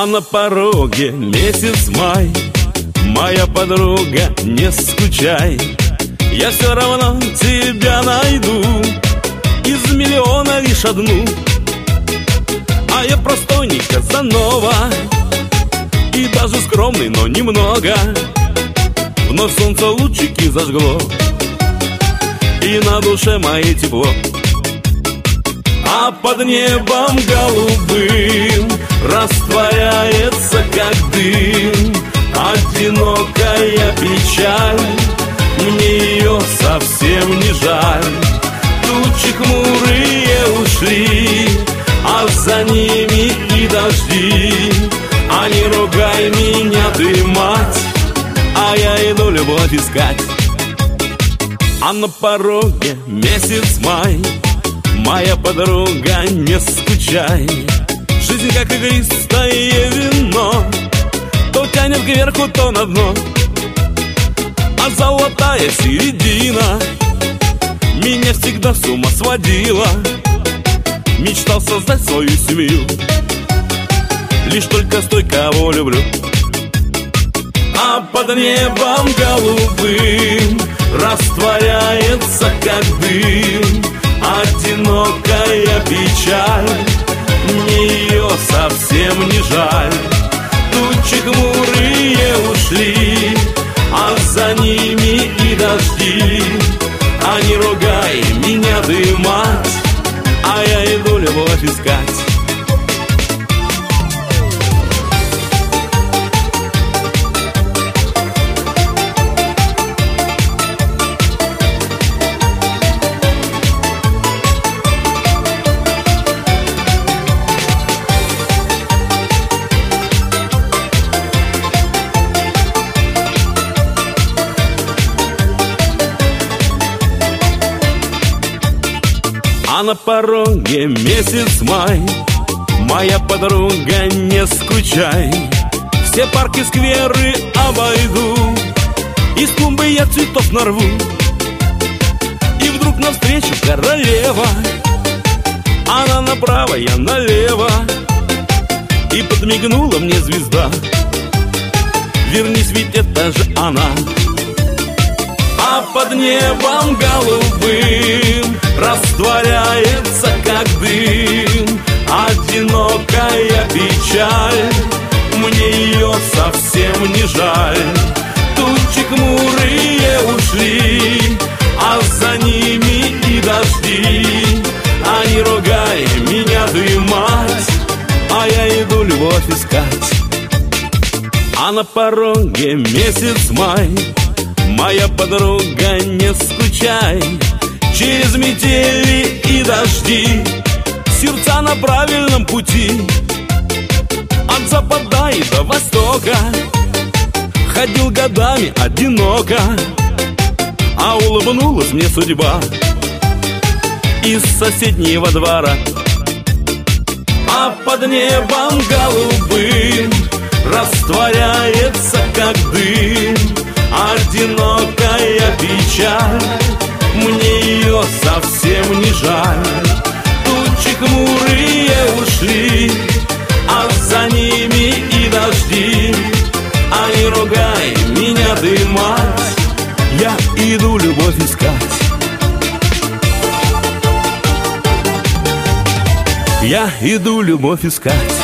на пороге месяц май. Моя подруга, не скучай, я все равно тебя найду. Из миллиона лишь одну. А я простой, не Казанова, и даже скромный, но немного. Вновь солнце лучики зажгло, и на душе моей тепло. А под небом голубым растворяется, как дым, одинокая печаль. Мне ее совсем не жаль. Тучи хмурые ушли, а за ними и дожди. А не ругай меня, ты, мать, а я иду любовь искать. А на пороге месяц май. Моя подруга, не скучай, жизнь как игристое вино, то тянет кверху, то на дно. А золотая середина меня всегда с ума сводила. Мечтал создать свою семью, лишь только с той, кого люблю. А под небом голубым растворяется, как дым, одинокая печаль. Мне ее совсем не жаль. Тучи хмурые ушли, а за ними и дожди. А не ругай меня, ты, мать, а я иду любовь искать. А на пороге месяц май. Моя подруга, не скучай, все парки, скверы обойду, из клумбы я цветов нарву. И вдруг навстречу королева, она направо, я налево, и подмигнула мне звезда. Вернись, ведь это же она. А под небом голубым растворяется, как дым, одинокая печаль. Мне ее совсем не жаль. Тучи хмурые ушли, а за ними и дожди. А не ругай меня, ты, мать, а я иду любовь искать. А на пороге месяц май. Моя подруга, не скучай, через метели и дожди сердца на правильном пути. От запада и до востока ходил годами одиноко, а улыбнулась мне судьба из соседнего двора. А под небом голубым растворяется, как дым, одинокая печаль. Мне ее совсем не жаль. Тучи хмурые ушли, а за ними и дожди. А не ругай меня, ты, мать, я иду любовь искать. Я иду любовь искать.